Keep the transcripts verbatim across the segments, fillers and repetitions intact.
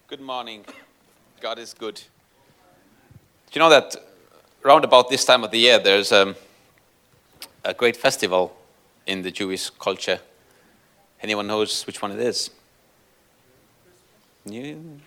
Good morning. God is good. Do you know that around about this time of the year, there's um, a great festival in the Jewish culture? Anyone knows which one it is? New?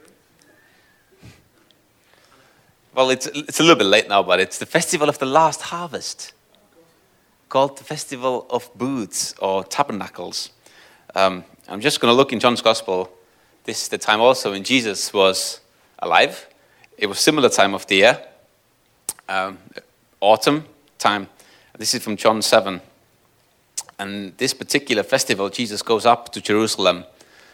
Well, it's it's a little bit late now, but it's the festival of the last harvest, called the Festival of Booths or Tabernacles. Um, I'm just going to look in John's Gospel. This is the time also when Jesus was alive. It was similar time of the year, um, autumn time. This is from John seven. And this particular festival, Jesus goes up to Jerusalem.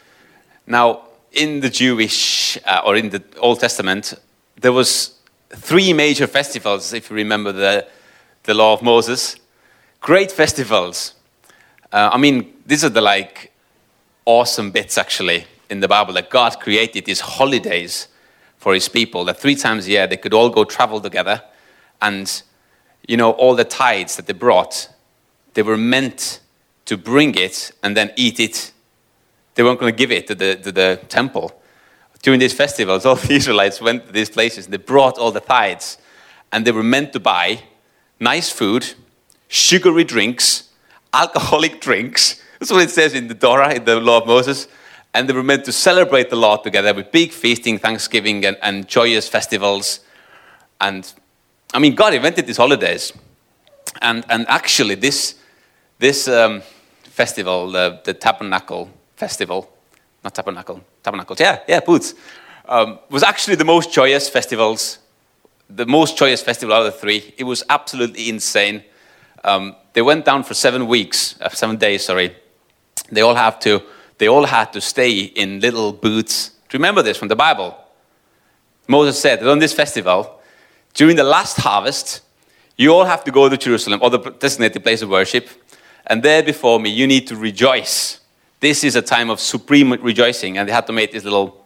Now, in the Jewish, uh, or in the Old Testament, there was three major festivals, if you remember the, the law of Moses. Great festivals. Uh, I mean, these are the like awesome bits, actually, in the Bible, that God created these holidays for his people, that three times a year they could all go travel together. And, you know, all the tithes that they brought, they were meant to bring it and then eat it. They weren't going to give it to the, to the temple. During these festivals, all the Israelites went to these places. They brought all the tithes. And they were meant to buy nice food, sugary drinks, alcoholic drinks. That's what it says in the Torah, in the law of Moses. And they were meant to celebrate the Lord together with big feasting, thanksgiving, and, and joyous festivals. And, I mean, God invented these holidays. And and actually, this this um, festival, the, the Tabernacle Festival, not Tabernacle, Tabernacles, yeah, yeah, Booths, um, was actually the most joyous festivals, the most joyous festival out of the three. It was absolutely insane. Um, they went down for seven weeks, uh, seven days, sorry. They all have to... They all had to stay in little booths. Do you remember this from the Bible? Moses said that on this festival, during the last harvest, you all have to go to Jerusalem, or the designated place of worship, and there before me, you need to rejoice. This is a time of supreme rejoicing, and they had to make these little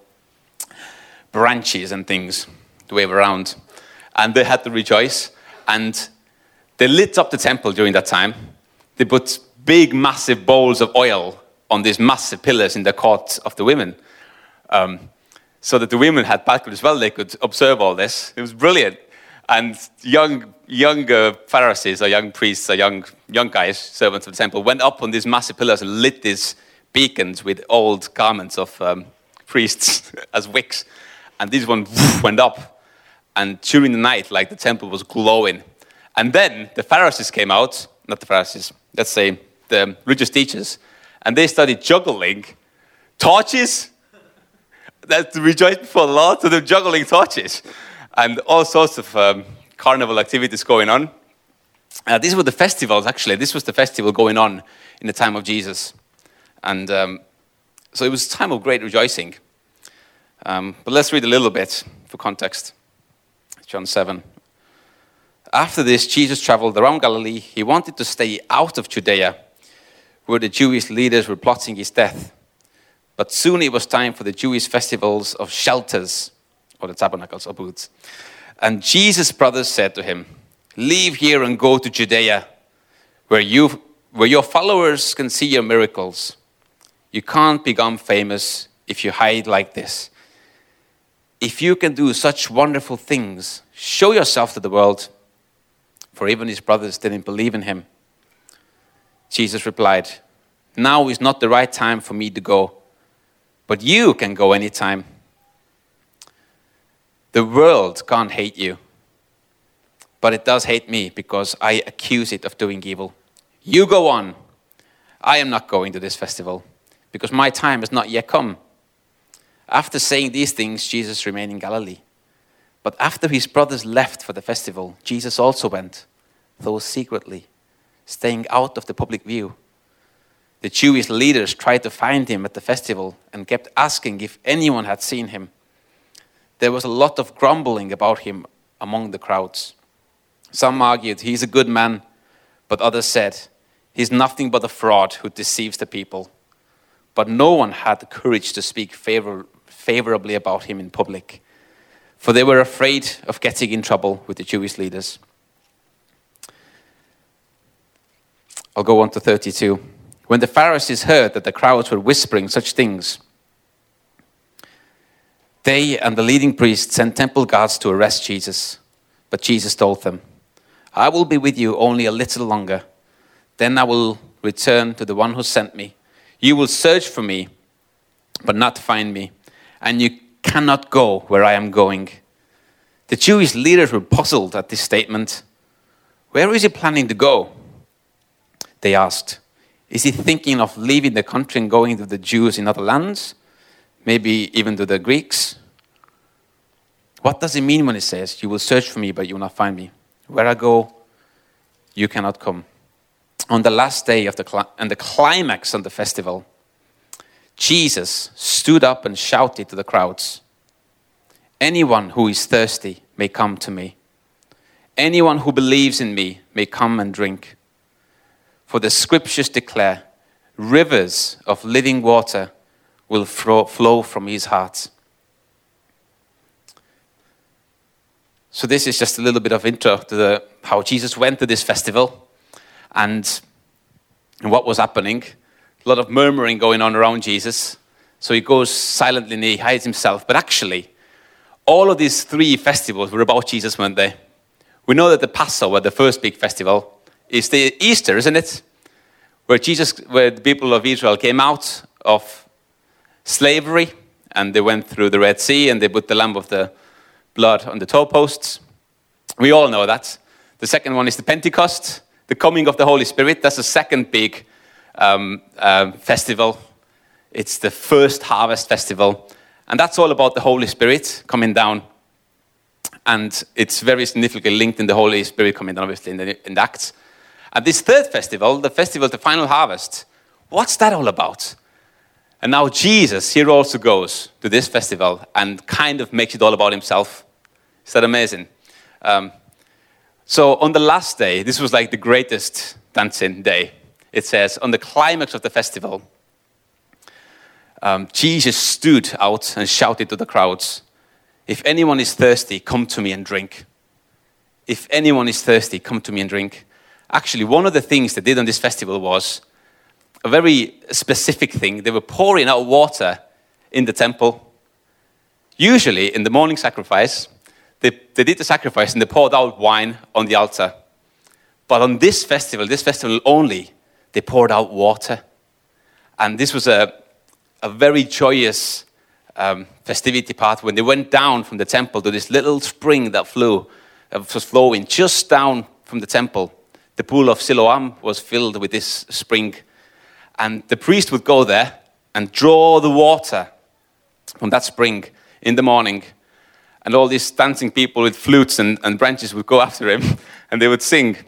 branches and things to wave around, and they had to rejoice, and they lit up the temple during that time. They put big, massive bowls of oil on these massive pillars in the court of the women, um, so that the women had balconies as well. They could observe all this. It was brilliant. And young, younger Pharisees or young priests or young, young guys, servants of the temple, went up on these massive pillars and lit these beacons with old garments of um, priests as wicks. And these one went up. And during the night, like the temple was glowing. And then the Pharisees came out, not the Pharisees, let's say the religious teachers, and they started juggling torches. That's to rejoice before the Lord. So they're juggling torches. And all sorts of um, carnival activities going on. Uh, these were the festivals, actually. This was the festival going on in the time of Jesus. And um, so it was a time of great rejoicing. Um, but let's read a little bit for context. John seven. After this, Jesus traveled around Galilee. He wanted to stay out of Judea, where the Jewish leaders were plotting his death. But soon it was time for the Jewish festivals of shelters, or the tabernacles, or booths. And Jesus' brothers said to him, "Leave here and go to Judea, where you, where your followers can see your miracles. You can't become famous if you hide like this. If you can do such wonderful things, show yourself to the world." For even his brothers didn't believe in him. Jesus replied, "Now is not the right time for me to go, but you can go anytime. The world can't hate you, but it does hate me because I accuse it of doing evil. You go on. I am not going to this festival because my time has not yet come." After saying these things, Jesus remained in Galilee. But after his brothers left for the festival, Jesus also went, though secretly, staying out of the public view. The Jewish leaders tried to find him at the festival and kept asking if anyone had seen him. There was a lot of grumbling about him among the crowds. Some argued, "He's a good man," but others said, "He's nothing but a fraud who deceives the people." But no one had the courage to speak favor- favorably about him in public, for they were afraid of getting in trouble with the Jewish leaders. I'll go on to thirty-two. When the Pharisees heard that the crowds were whispering such things, They and the leading priests sent temple guards to arrest Jesus. But Jesus told them, I will be with you only a little longer. Then I will return to the one who sent me. You will search for me, but not find me. And you cannot go where I am going. The Jewish leaders were puzzled at this statement. Where is he planning to go? They asked. Is he thinking of leaving the country and going to the Jews in other lands? Maybe even to the Greeks? What does it mean when he says, you will search for me, but you will not find me? Where I go, you cannot come. On the last day of the cli- and the climax of the festival, Jesus stood up and shouted to the crowds, anyone who is thirsty may come to me. Anyone who believes in me may come and drink. For the scriptures declare, rivers of living water will flow from his heart. So this is just a little bit of intro to the, how Jesus went to this festival and, and what was happening. A lot of murmuring going on around Jesus. So he goes silently and he hides himself. But actually, all of these three festivals were about Jesus, weren't they? We know that the Passover, the first big festival, is the Easter, isn't it? Where Jesus, where the people of Israel came out of slavery and they went through the Red Sea and they put the Lamb of the blood on the toe posts. We all know that. The second one is the Pentecost, the coming of the Holy Spirit. That's the second big um, uh, festival. It's the first harvest festival. And that's all about the Holy Spirit coming down. And it's very significantly linked in the Holy Spirit coming down, obviously, in the, in the Acts. And this third festival, the festival of the final harvest, what's that all about? And now Jesus here also goes to this festival and kind of makes it all about himself. Is that amazing? Um, so on the last day, this was like the greatest dancing day. It says, on the climax of the festival, um, Jesus stood out and shouted to the crowds, if anyone is thirsty, come to me and drink. If anyone is thirsty, come to me and drink. Actually, one of the things they did on this festival was a very specific thing. They were pouring out water in the temple. Usually, in the morning sacrifice, they, they did the sacrifice and they poured out wine on the altar. But on this festival, this festival only, they poured out water. And this was a, a very joyous um, festivity part when they went down from the temple to this little spring that flew, that was flowing just down from the temple. The pool of Siloam was filled with this spring. And the priest would go there and draw the water from that spring in the morning. And all these dancing people with flutes and, and branches would go after him and they would sing.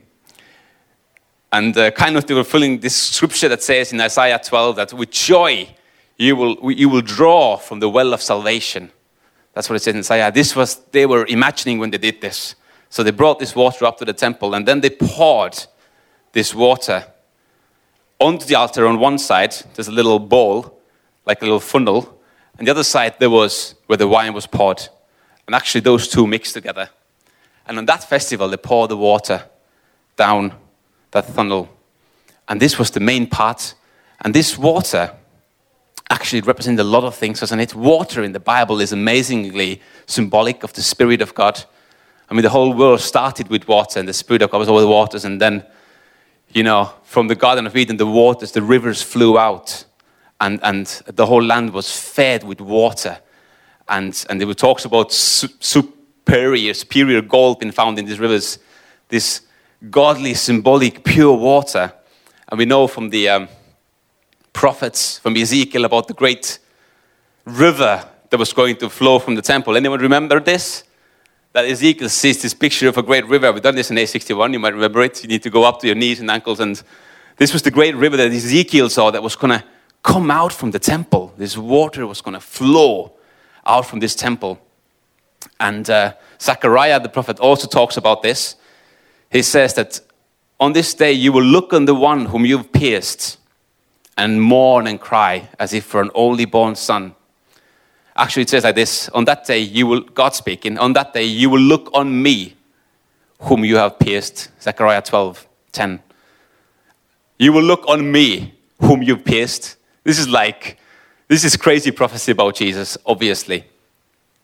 And uh, kind of they were filling this scripture that says in Isaiah twelve that with joy you will, you will draw from the well of salvation. That's what it says in Isaiah. This was, they were imagining when they did this. So they brought this water up to the temple and then they poured this water onto the altar. On one side, there's a little bowl, like a little funnel. And the other side, there was where the wine was poured. And actually, those two mixed together. And on that festival, they poured the water down that funnel. And this was the main part. And this water actually represents a lot of things, doesn't it? Water in the Bible is amazingly symbolic of the Spirit of God. I mean, the whole world started with water, and the Spirit of God was over the waters, and then, you know, from the Garden of Eden, the waters, the rivers flew out, and, and the whole land was fed with water. And, and there were talks about su- superior, superior gold being found in these rivers, this godly, symbolic, pure water. And we know from the um, prophets, from Ezekiel, about the great river that was going to flow from the temple. Anyone remember this? That Ezekiel sees this picture of a great river. We've done this in A sixty-one. You might remember it. You need to go up to your knees and ankles. And this was the great river that Ezekiel saw that was going to come out from the temple. This water was going to flow out from this temple. And uh, Zechariah, the prophet, also talks about this. He says that on this day you will look on the one whom you've pierced and mourn and cry as if for an only born son. Actually, it says like this, on that day you will, God speaking, on that day you will look on me whom you have pierced. Zechariah twelve ten. You will look on me whom you've pierced. This is like, this is crazy prophecy about Jesus, obviously.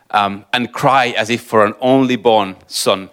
um, and cry as if for an only born son.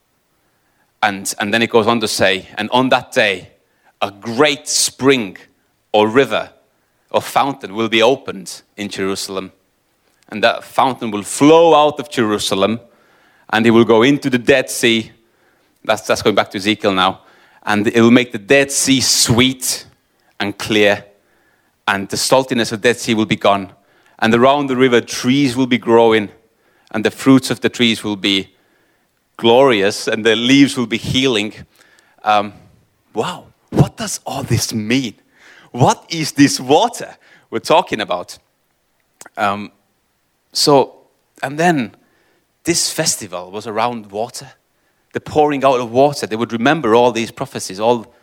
And, and then it goes on to say, and on that day, a great spring or river or fountain will be opened in Jerusalem. And that fountain will flow out of Jerusalem, and it will go into the Dead Sea. That's, that's going back to Ezekiel now. And it will make the Dead Sea sweet and clear, and the saltiness of the Dead Sea will be gone. And around the river, trees will be growing, and the fruits of the trees will be glorious, and the leaves will be healing. Um, wow, what does all this mean? What is this water we're talking about? Um, so, and then this festival was around water, the pouring out of water. They would remember all these prophecies, all,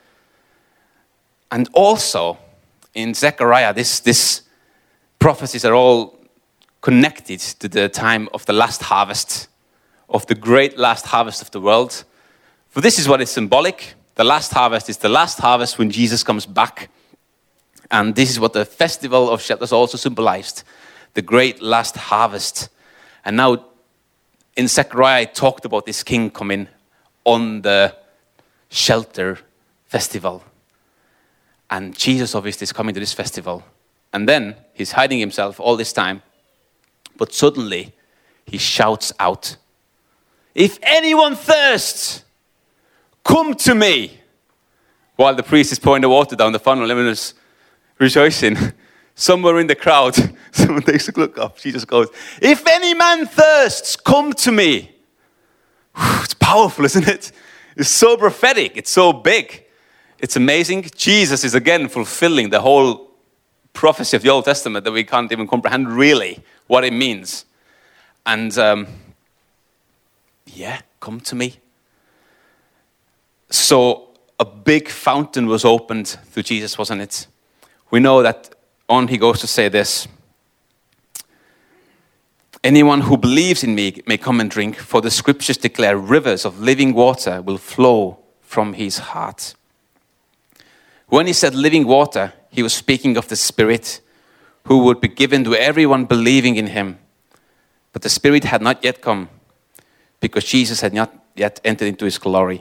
and also in Zechariah, this this prophecies are all connected to the time of the last harvest, of the great last harvest of the world. For this is what is symbolic. The last harvest is the last harvest when Jesus comes back. And this is what the festival of shelters also symbolized, the great last harvest. And now in Zechariah, it talked about this king coming on the shelter festival. And Jesus obviously is coming to this festival. And then he's hiding himself all this time. But suddenly he shouts out, "If anyone thirsts, come to me." While the priest is pouring the water down the funnel, everyone is rejoicing. Somewhere in the crowd, someone takes a look up. Jesus goes, "If any man thirsts, come to me." It's powerful, isn't it? It's so prophetic. It's so big. It's amazing. Jesus is again fulfilling the whole prophecy of the Old Testament that we can't even comprehend really what it means. And um, yeah, come to me. So a big fountain was opened through Jesus, wasn't it? We know that on he goes to say this. "Anyone who believes in me may come and drink, for the scriptures declare rivers of living water will flow from his heart." When he said living water, he was speaking of the Spirit who would be given to everyone believing in him. But the Spirit had not yet come because Jesus had not yet entered into his glory.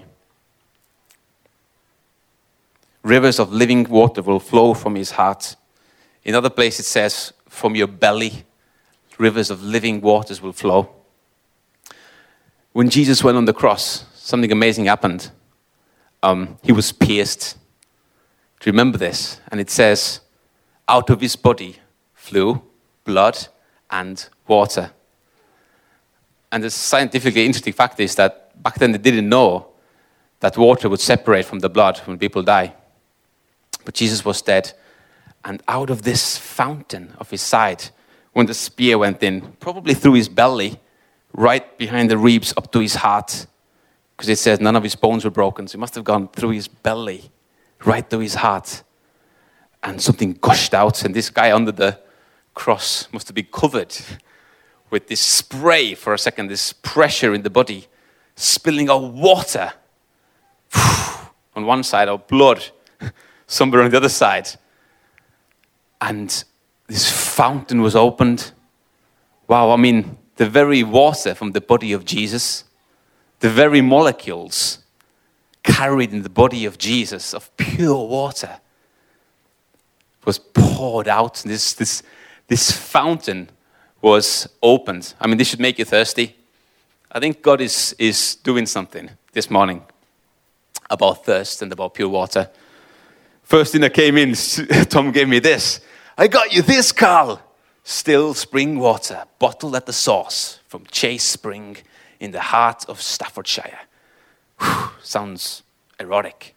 Rivers of living water will flow from his heart. In other places it says, from your belly, rivers of living waters will flow. When Jesus went on the cross, something amazing happened. Um, he was pierced. Do you remember this? And it says, out of his body flew blood and water. And the scientifically interesting fact is that back then they didn't know that water would separate from the blood when people die. But Jesus was dead. And out of this fountain of his side, when the spear went in, probably through his belly, right behind the ribs up to his heart, because it says none of his bones were broken, so it must have gone through his belly, right to his heart. And something gushed out, and this guy under the cross must have been covered with this spray for a second, this pressure in the body, spilling out water on one side, or blood somewhere on the other side. And this fountain was opened. Wow, I mean, the very water from the body of Jesus, the very molecules carried in the body of Jesus of pure water was poured out. This, this, this fountain was opened. I mean, this should make you thirsty. I think God is, is doing something this morning about thirst and about pure water. First thing that came in, Tom gave me this. "I got you this, Carl. Still spring water, bottled at the source from Chase Spring in the heart of Staffordshire." Whew, sounds erotic.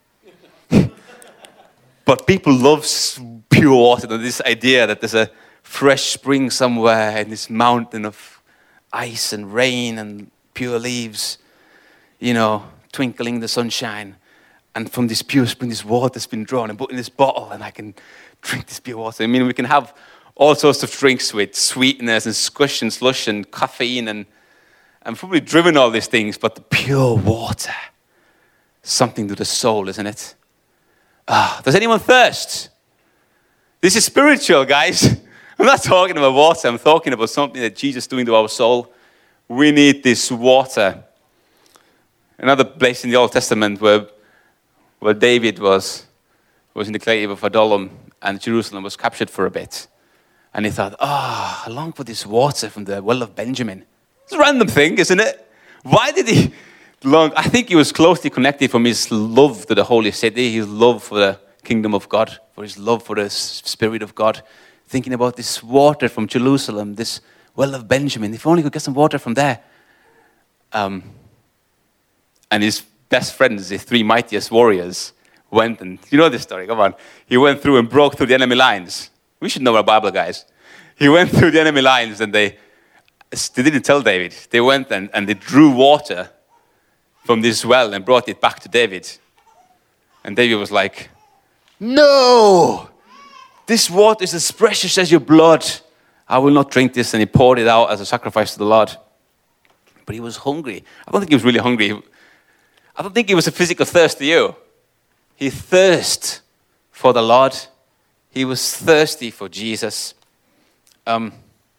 But people love pure water, and this idea that there's a fresh spring somewhere in this mountain of ice and rain and pure leaves, you know, twinkling in the sunshine. And from this pure spring, this water's been drawn and put in this bottle, and I can drink this pure water. I mean, we can have all sorts of drinks with sweeteners and squish and slush and caffeine and, and probably driven all these things, but the pure water, something to the soul, isn't it? Ah, does anyone thirst? This is spiritual, guys. I'm not talking about water. I'm talking about something that Jesus is doing to our soul. we need this water. Another place in the Old Testament where, where David was, was in the cave of Adullam and Jerusalem was captured for a bit. And he thought, oh, I long for this water from the well of Benjamin. It's a random thing, isn't it? Why did he long? I think he was closely connected from his love to the holy city, his love for the kingdom of God, for his love for the Spirit of God. Thinking about this water from Jerusalem, this well of Benjamin. If only we could get some water from there. Um, and his best friends, the three mightiest warriors, went and, you know this story, come on. He went through and broke through the enemy lines. We should know our Bible, guys. He went through the enemy lines and they, they didn't tell David. They went and, and they drew water from this well and brought it back to David. And David was like, no! This water is as precious as your blood. I will not drink this. And he poured it out as a sacrifice to the Lord. But he was hungry. I don't think he was really hungry. I don't think it was a physical thirst to you. He thirsted for the Lord. He was thirsty for Jesus. Um,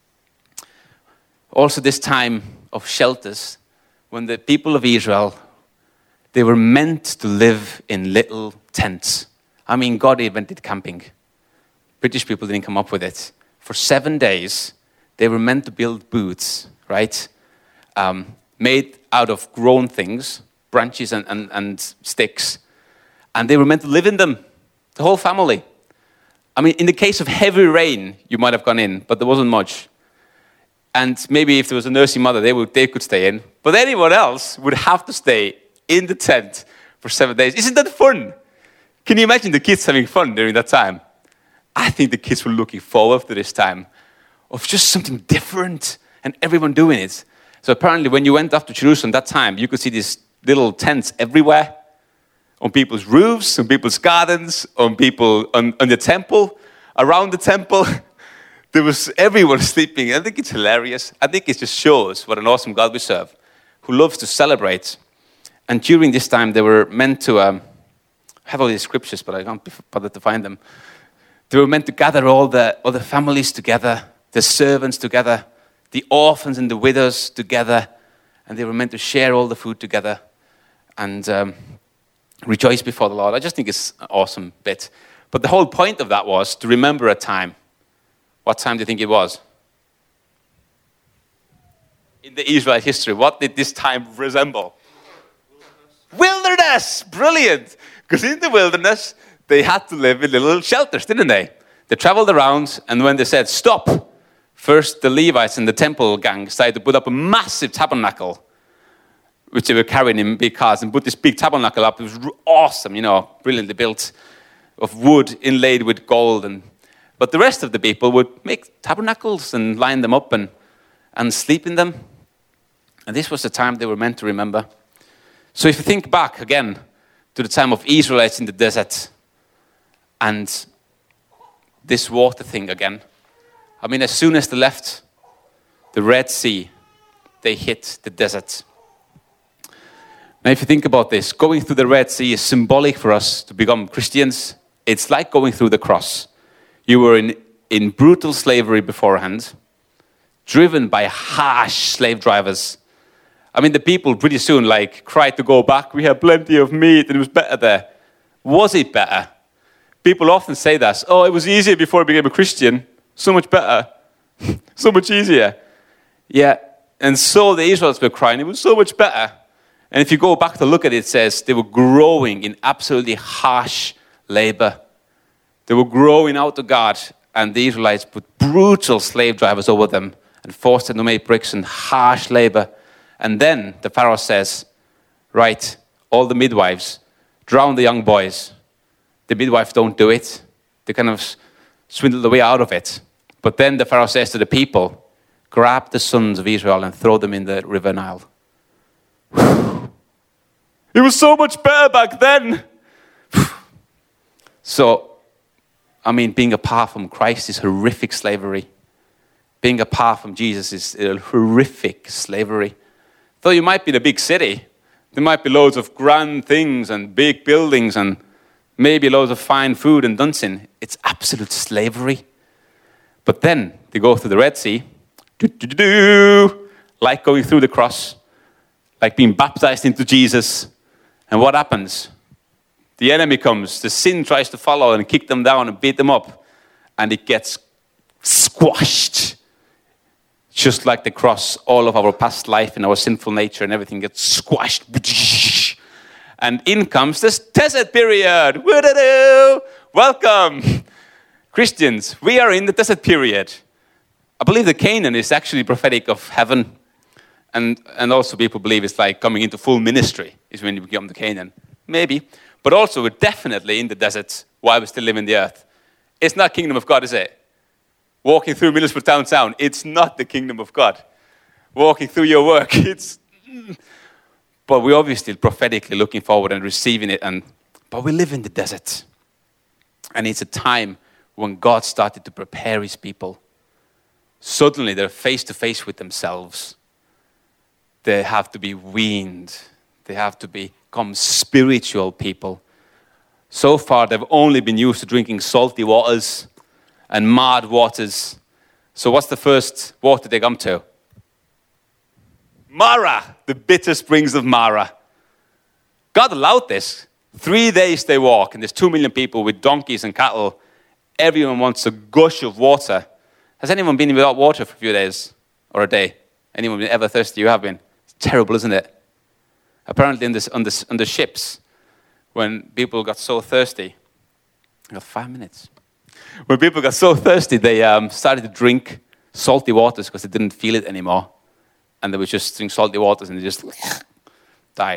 also this time of shelters, when the people of Israel, they were meant to live in little tents. I mean, God invented camping. British people didn't come up with it. For seven days, they were meant to build booths, right? Um, made out of grown things, branches and, and, and sticks. And they were meant to live in them, the whole family. I mean, in the case of heavy rain, you might have gone in, but there wasn't much. And maybe if there was a nursing mother, they would they could stay in. But anyone else would have to stay in the tent for seven days. Isn't that fun? Can you imagine the kids having fun during that time? I think the kids were looking forward to this time of just something different and everyone doing it. So apparently when you went up to Jerusalem that time, you could see these little tents everywhere, on people's roofs, on people's gardens, on people, on, on the temple, around the temple. There was everyone sleeping. I think it's hilarious. I think it just shows what an awesome God we serve, who loves to celebrate. And during this time, they were meant to, um, I have all these scriptures, but I can't bother to find them. They were meant to gather all the, all the families together, the servants together, the orphans and the widows together, and they were meant to share all the food together and um, rejoice before the Lord. I just think it's an awesome bit. But the whole point of that was to remember a time. What time do you think it was? In the Israelite history, what did this time resemble? Wilderness. Wilderness! Brilliant! Because in the wilderness, they had to live in little shelters, didn't they? They traveled around, and when they said, stop, first the Levites and the temple gang started to put up a massive tabernacle, which they were carrying in big cars, and put this big tabernacle up. It was awesome, you know, brilliantly built, of wood inlaid with gold. And But the rest of the people would make tabernacles and line them up and, and sleep in them. And this was the time they were meant to remember. So if you think back again to the time of Israelites in the desert, and this water thing again. I mean, as soon as they left the Red Sea, they hit the desert. Now, if you think about this, going through the Red Sea is symbolic for us to become Christians. It's like going through the cross. You were in, in brutal slavery beforehand, driven by harsh slave drivers. I mean, the people pretty soon, like, cried to go back. We had plenty of meat, and it was better there. Was it better? People often say that, oh, it was easier before I became a Christian. So much better. So much easier. Yeah, and so the Israelites were crying, it was so much better. And if you go back to look at it, it says they were growing in absolutely harsh labor. They were growing out to God, and the Israelites put brutal slave drivers over them and forced them to make bricks and harsh labor. And then the Pharaoh says, right, all the midwives, drown the young boys. The midwives don't do it. They kind of swindle the way out of it. But then the Pharaoh says to the people, grab the sons of Israel and throw them in the river Nile. It was so much better back then. So, I mean, being apart from Christ is horrific slavery. Being apart from Jesus is a horrific slavery. Though you might be in a big city, there might be loads of grand things and big buildings and maybe loads of fine food and dancing. It's absolute slavery. But then they go through the Red Sea. Do, do, do, do. like going through the cross, like being baptized into Jesus. And what happens? The enemy comes. The sin tries to follow and kick them down and beat them up. And it gets squashed. Just like the cross, all of our past life and our sinful nature and everything gets squashed. And in comes this desert period. Woo-da-doo! Welcome. Christians, we are in the desert period. I believe the Canaan is actually prophetic of heaven. And, and also people believe it's like coming into full ministry is when you become the Canaan. Maybe. But also we're definitely in the desert while we still live in the earth. It's not kingdom of God, is it? Walking through Middlesbrough downtown, it's not the kingdom of God. Walking through your work, it's... But we're obviously prophetically looking forward and receiving it. And But we live in the desert. And it's a time when God started to prepare his people. Suddenly they're face to face with themselves. They have to be weaned. They have to become spiritual people. So far, they've only been used to drinking salty waters and mud waters. So what's the first water they come to? Mara, the bitter springs of Mara. God allowed this. Three days they walk, and there's two million people with donkeys and cattle. Everyone wants a gush of water. Has anyone been without water for a few days or a day? Anyone been ever thirsty? You have been. It's terrible, isn't it? Apparently in this, on, this, on the ships, when people got so thirsty, I got five minutes. When people got so thirsty, they um, started to drink salty waters because they didn't feel it anymore. And they would just drink salty waters and they just die.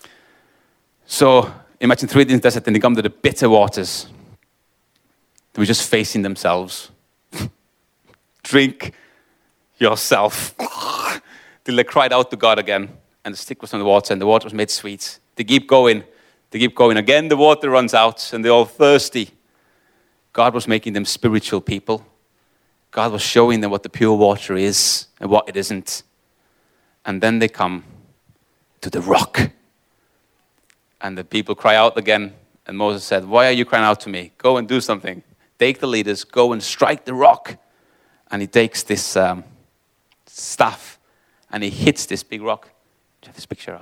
So imagine three days in the desert and they come to the bitter waters. They were just facing themselves. Drink yourself. Till they cried out to God again. And the stick was on the water and the water was made sweet. They keep going. They keep going. Again, the water runs out and they're all thirsty. God was making them spiritual people. God was showing them what the pure water is and what it isn't. And then they come to the rock. And the people cry out again. And Moses said, why are you crying out to me? Go and do something. Take the leaders, go and strike the rock. And he takes this um, staff and he hits this big rock. Do you have this picture?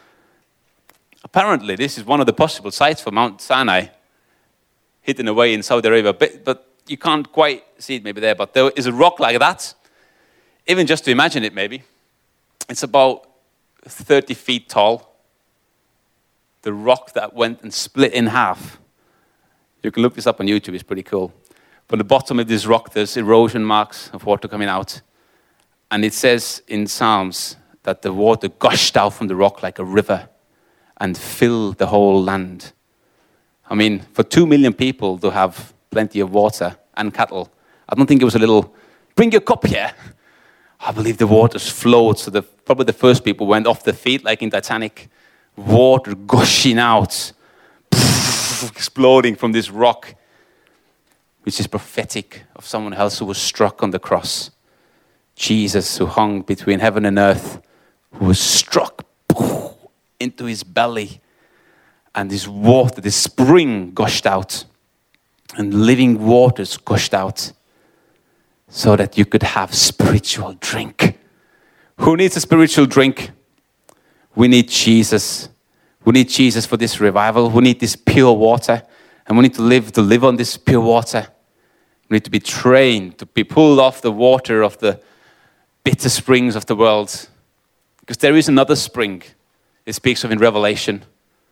Apparently, this is one of the possible sites for Mount Sinai, hidden away in Saudi Arabia. But, but you can't quite see it maybe there. But there is a rock like that. Even just to imagine it maybe. It's about thirty feet tall. The rock that went and split in half. You can look this up on YouTube, it's pretty cool. But at the bottom of this rock, there's erosion marks of water coming out. And it says in Psalms that the water gushed out from the rock like a river and filled the whole land. I mean, for two million people to have plenty of water and cattle, I don't think it was a little, bring your cup here. I believe the waters flowed, so the, probably the first people went off their feet like in Titanic. Water gushing out, exploding from this rock, which is prophetic of someone else who was struck on the cross. Jesus, who hung between heaven and earth, who was struck into his belly, and this water, this spring gushed out, and living waters gushed out, so that you could have spiritual drink. Who needs a spiritual drink? We need Jesus. We need Jesus for this revival. We need this pure water. And we need to live to live on this pure water. We need to be trained to be pulled off the water of the bitter springs of the world. Because there is another spring it speaks of in Revelation.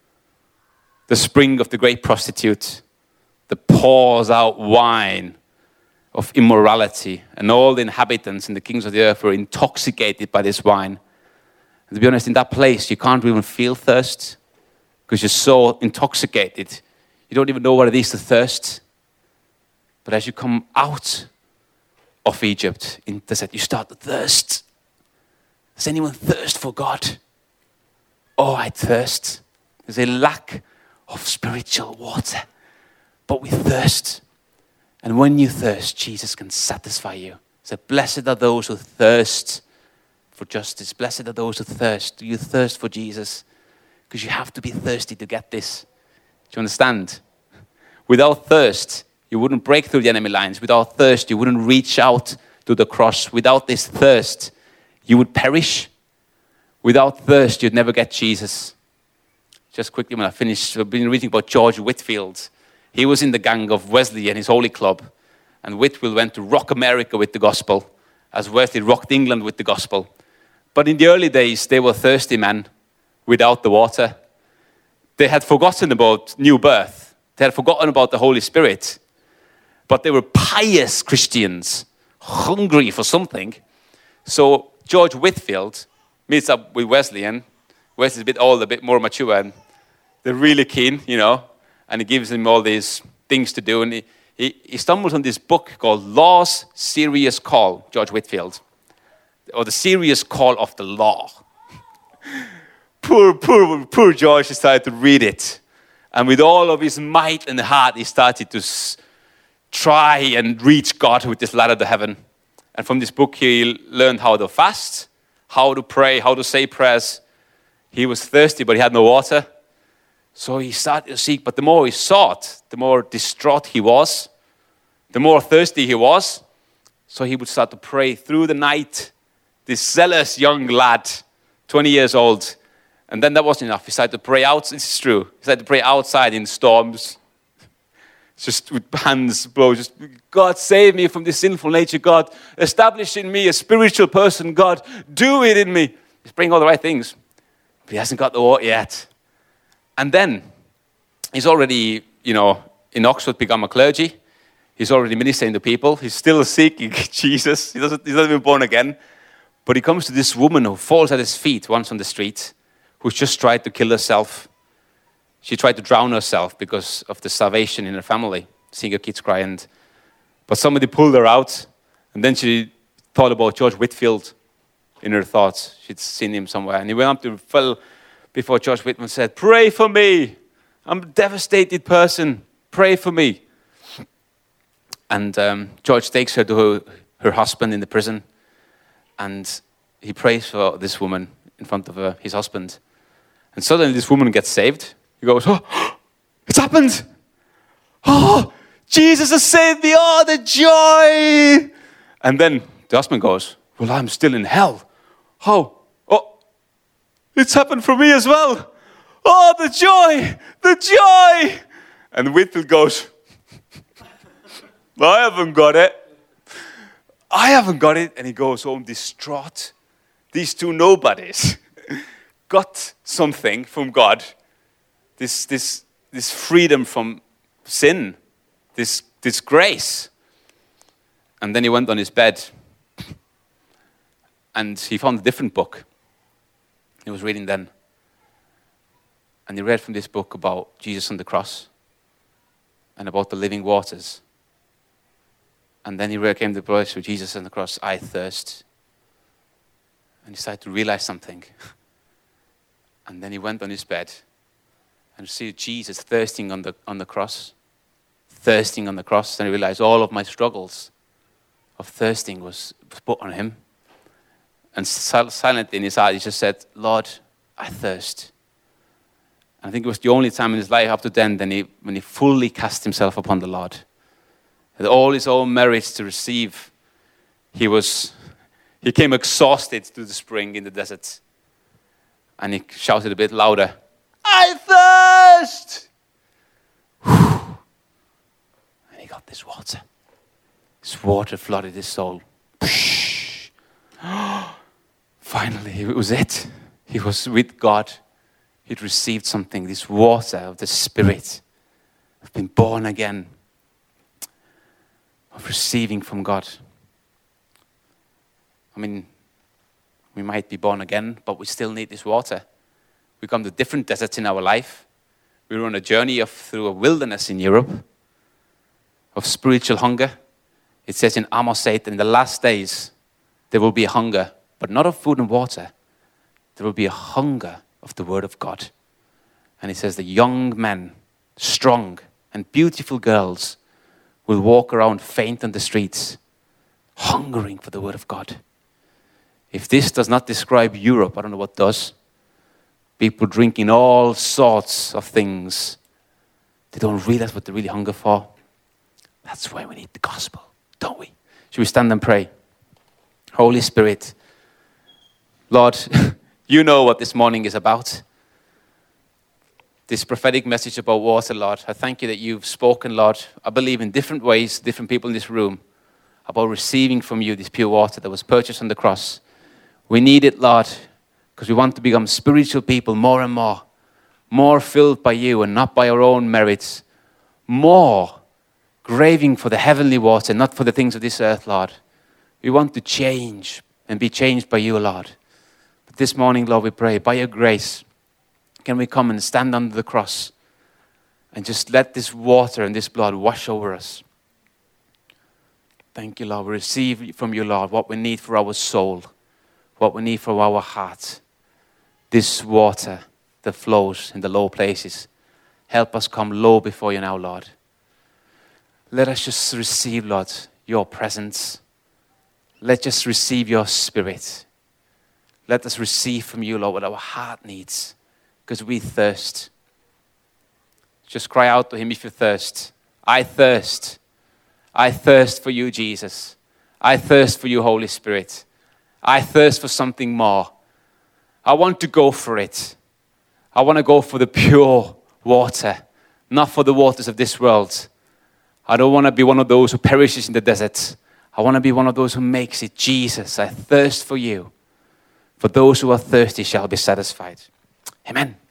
The spring of the great prostitute that pours out wine of immorality. And all the inhabitants and the kings of the earth were intoxicated by this wine. And to be honest, in that place, you can't even feel thirst because you're so intoxicated. You don't even know what it is to thirst. But as you come out of Egypt, in the desert, you start to thirst. Does anyone thirst for God? Oh, I thirst. There's a lack of spiritual water, but we thirst. And when you thirst, Jesus can satisfy you. So blessed are those who thirst for justice. Blessed are those who thirst. Do you thirst for Jesus? Because you have to be thirsty to get this. Do you understand? Without thirst, you wouldn't break through the enemy lines. Without thirst, you wouldn't reach out to the cross. Without this thirst, you would perish. Without thirst, you'd never get Jesus. Just quickly, when I finish, I've been reading about George Whitefield. He was in the gang of Wesley and his Holy Club. And Whitefield went to rock America with the gospel, as Wesley rocked England with the gospel. But in the early days, they were thirsty men without the water. They had forgotten about new birth. They had forgotten about the Holy Spirit. But they were pious Christians, hungry for something. So George Whitefield meets up with Wesley, and Wesley's a bit older, a bit more mature, and they're really keen, you know, and he gives him all these things to do, and he, he, he stumbles on this book called Law's Serious Call, George Whitefield, or the Serious Call of the Law. poor, poor, poor George decided to read it, and with all of his might and heart, he started to s- try and reach God with this ladder to heaven. And from this book, he learned how to fast, how to pray, how to say prayers. He was thirsty, but he had no water. So he started to seek, but the more he sought, the more distraught he was, the more thirsty he was. So he would start to pray through the night. This zealous young lad, twenty years old. And then that wasn't enough. He started to pray out. This is true. He started to pray outside in storms. Just with hands blow, just, God, save me from this sinful nature. God, establish in me a spiritual person. God, do it in me. He's praying all the right things, but he hasn't got the water yet. And then he's already, you know, in Oxford become a clergy. He's already ministering to people. He's still seeking Jesus. He doesn't, he's not even born again. But he comes to this woman who falls at his feet once on the street, who's just tried to kill herself. She tried to drown herself because of the starvation in her family, seeing her kids cry. And, but somebody pulled her out, and then she thought about George Whitefield in her thoughts. She'd seen him somewhere. And he went up to fell before George Whitefield and said, pray for me. I'm a devastated person. Pray for me. And um, George takes her to her, her husband in the prison, and he prays for this woman in front of her, his husband. And suddenly this woman gets saved. He goes, oh, it's happened. Oh, Jesus has saved me. Oh, the joy. And then the husband goes, well, I'm still in hell. How? Oh, it's happened for me as well. Oh, the joy, the joy. And Whitfield goes, I haven't got it. I haven't got it. And he goes home distraught. These two nobodies got something from God. This, this, this freedom from sin, this, this grace. And then he went on his bed and he found a different book. He was reading then. And he read from this book about Jesus on the cross and about the living waters. And then he came to the place with Jesus on the cross, I thirst. And he started to realize something. And then he went on his bed and see Jesus thirsting on the on the cross, thirsting on the cross. And I realized all of my struggles of thirsting was, was put on him. And sil- silently in his heart, he just said, Lord, I thirst. And I think it was the only time in his life up to then, then he, when he fully cast himself upon the Lord. With all his own merits to receive, he was, he came exhausted to the spring in the desert. And he shouted a bit louder, I thirst! Whew. And he got this water. This water flooded his soul. Finally, it was it. He was with God. He'd received something, this water of the Spirit. I've been born again. Of receiving from God. I mean, we might be born again, but we still need this water. We come to different deserts in our life. We're on a journey of through a wilderness in Europe of spiritual hunger. It says in Amos eight, in the last days, there will be a hunger, but not of food and water. There will be a hunger of the word of God. And it says the young men, strong and beautiful girls will walk around faint on the streets, hungering for the word of God. If this does not describe Europe, I don't know what does. People drinking all sorts of things. They don't realize what they really hunger for. That's why we need the gospel, don't we? Should we stand and pray? Holy Spirit, Lord, you know what this morning is about. This prophetic message about water, Lord. I thank you that you've spoken, Lord, I believe in different ways, different people in this room, about receiving from you this pure water that was purchased on the cross. We need it, Lord, because we want to become spiritual people more and more, more filled by you and not by our own merits, more craving for the heavenly water, not for the things of this earth, Lord. We want to change and be changed by you, Lord. But this morning, Lord, we pray, by your grace, can we come and stand under the cross and just let this water and this blood wash over us? Thank you, Lord. We receive from you, Lord, what we need for our soul, what we need for our heart. This water that flows in the low places. Help us come low before you now, Lord. Let us just receive, Lord, your presence. Let's just receive your spirit. Let us receive from you, Lord, what our heart needs, because we thirst. Just cry out to him if you thirst. I thirst. I thirst for you, Jesus. I thirst for you, Holy Spirit. I thirst for something more. I want to go for it. I want to go for the pure water, not for the waters of this world. I don't want to be one of those who perishes in the desert. I want to be one of those who makes it. Jesus, I thirst for you. For those who are thirsty shall be satisfied. Amen.